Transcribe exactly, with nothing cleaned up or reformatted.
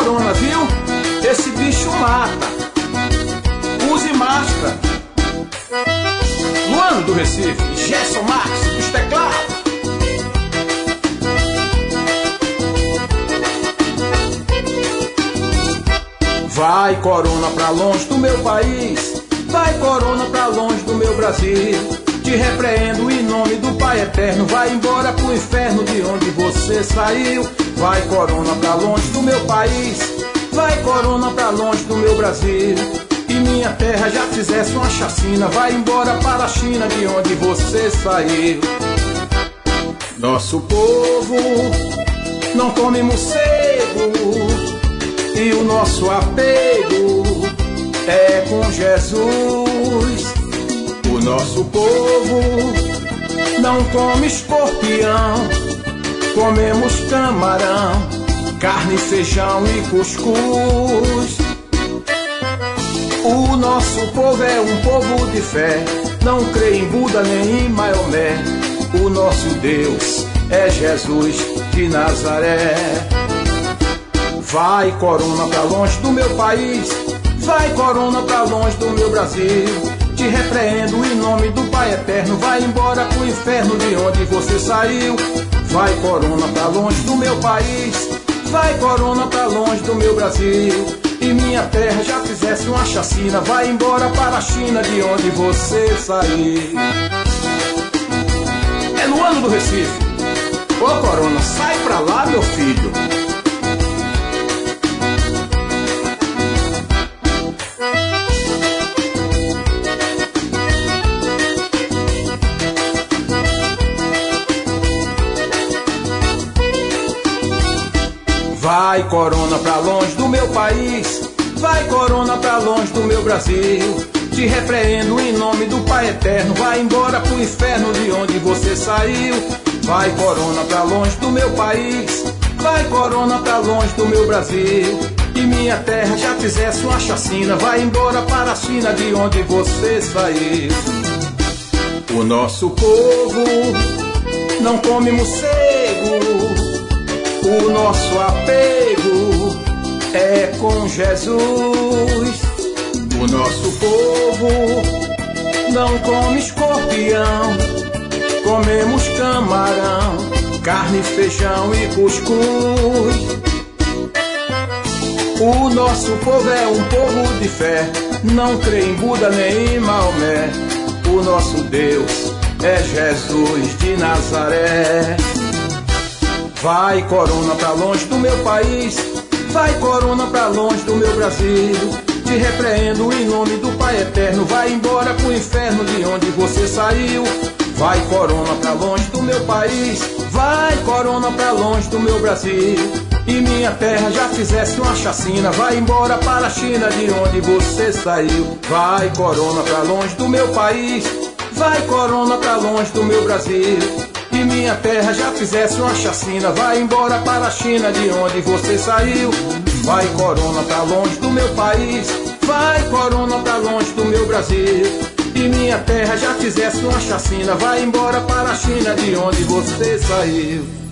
corona, viu? Esse bicho mata. Use máscara. Luano do Recife, Gerson Max, os teclados. Vai corona pra longe do meu país, vai corona pra longe do meu Brasil. Te repreendo em nome do Pai Eterno, vai embora pro inferno de onde você saiu. Vai corona pra longe do meu país, vai corona pra longe do meu Brasil. E minha terra já fizesse uma chacina, vai embora para a China de onde você saiu. Nosso povo não come morcego, e o nosso apego é com Jesus. O nosso povo não come escorpião, comemos camarão, carne, feijão e cuscuz. O nosso povo é um povo de fé, não crê em Buda nem em Maomé. O nosso Deus é Jesus de Nazaré. Vai corona pra longe do meu país, vai corona pra longe do meu Brasil. Te repreendo em nome do Pai Eterno, vai embora pro inferno de onde você saiu. Vai corona pra longe do meu país, vai corona pra longe do meu Brasil. E minha terra já fizesse uma chacina, vai embora para a China de onde você saiu. É Luano do Recife. Ô corona, sai pra lá, meu filho. Vai corona pra longe do meu país, vai corona pra longe do meu Brasil. Te repreendo em nome do Pai Eterno, vai embora pro inferno de onde você saiu. Vai corona pra longe do meu país, vai corona pra longe do meu Brasil. E minha terra já fizesse uma chacina, vai embora para a China de onde você saiu. O nosso povo não come morcego, o nosso apego é com Jesus. O nosso povo não come escorpião, comemos camarão, carne, feijão e cuscuz. O nosso povo é um povo de fé, não crê em Buda nem em Maomé. O nosso Deus é Jesus de Nazaré. Vai corona pra longe do meu país, vai corona pra longe do meu Brasil. Te repreendo em nome do Pai Eterno, vai embora pro inferno de onde você saiu. Vai corona pra longe do meu país, vai corona pra longe do meu Brasil. E minha terra já fizesse uma chacina, vai embora para a China de onde você saiu. Vai corona pra longe do meu país, vai corona pra longe do meu Brasil. E minha terra já fizesse uma chacina, vai embora para a China de onde você saiu. Vai corona pra longe do meu país, vai corona pra longe do meu Brasil. E minha terra já fizesse uma chacina, vai embora para a China de onde você saiu.